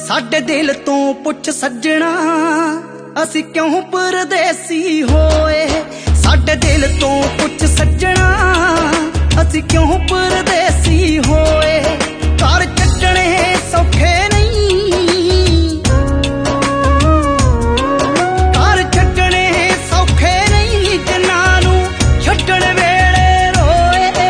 साडे दिल तो पुछ सज्जणा असी क्यों परदेसी होए। साडे दिल तो पुछ सज्जणा असी क्यों परदेसी होए। घर छड्डणे सौखे नहीं, घर छड्डणे सौखे नहीं, जिन्हां नूं छड्डण वेले रोए।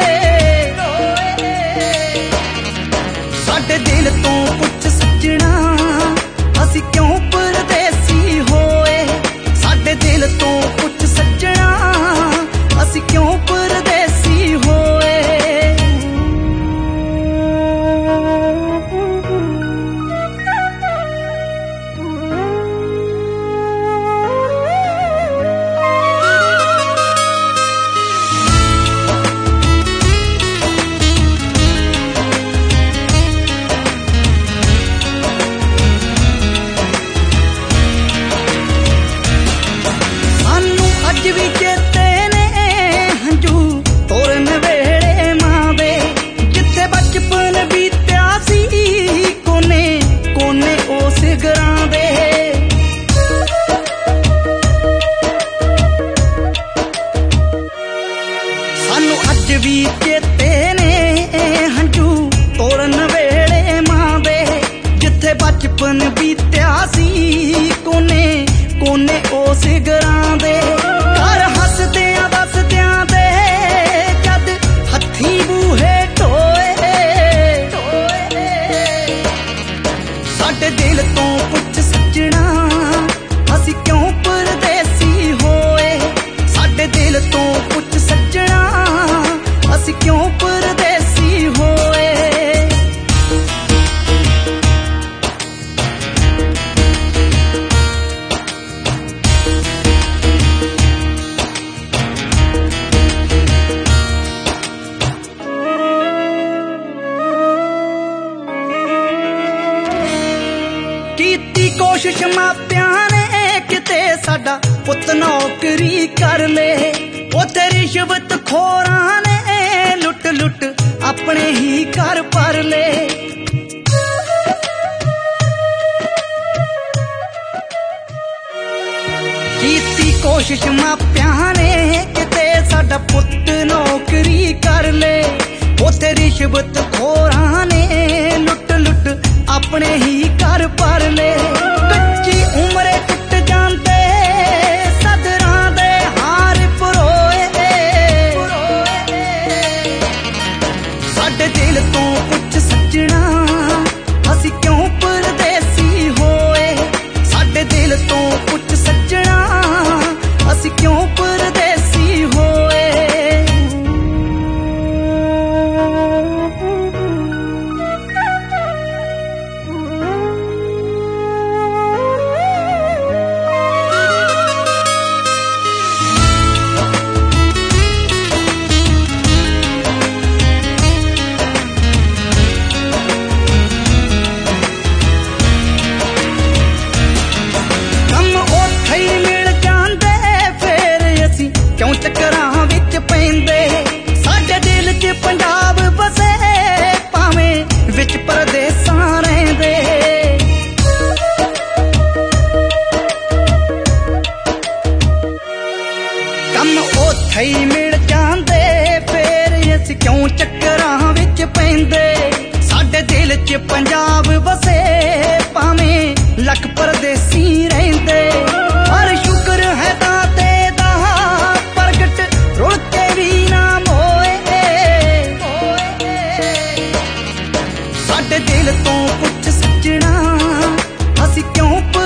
साडे दिल तो पुछ सज्जणा असी क्यों परदेसी होए। साडे दिल तो पुछ सज्जणा असी क्यों परदेसी होए। अज भी चेते ने हंजू तोरन वेले मां दे, जिथे बचपन बीत्या सी कोने कोने उस घरां दे। सानू अज भी चेते ने हंजू तोरन वेले मां दे, जिथे बचपन बीत्या सी कोने कोने उस घरां दे। साडे दिल तो पुछ सज्जणा असी क्यों परदेसी होए। साडे दिल तो पुछ सज्जणा असी क्यों परदेसी होए। कीती कोशिश मापियां ने किते साडा पुत नौकरी कर ले, उते रिश्वत खोरां ने लुट लुट अपने ही घर भर ले। कीती कोशिश मापियां ने किते साडा पुत नौकरी कर ले, उते रिश्वत खोरां ने लुट लुट अपने ही घर भर ले। कच्ची उम्रे टुट जांदे सदरां दे हार परोए। साडे दिल तो पुछ सज्जणा असी क्यों परदेसी होए। साडे दिल तो पुछ सज्जणा असी क्यों परदेसी होए। क्यों चक्करां विच पैंदे साडे दिल च पंजाब बसे, भावें विच परदेसां रहिंदे। कम उत्थे ही मिल जांदे फिर असीं क्यों चक्करां विच पैंदे। साडे दिल च पंजाब बसे, भावें लख परदेसी रहिंदे। पर शुक्र है दाते दा प्रगट रुल के भी ना मोए। साडे दिल तो पुछ सज्जणा असी क्यों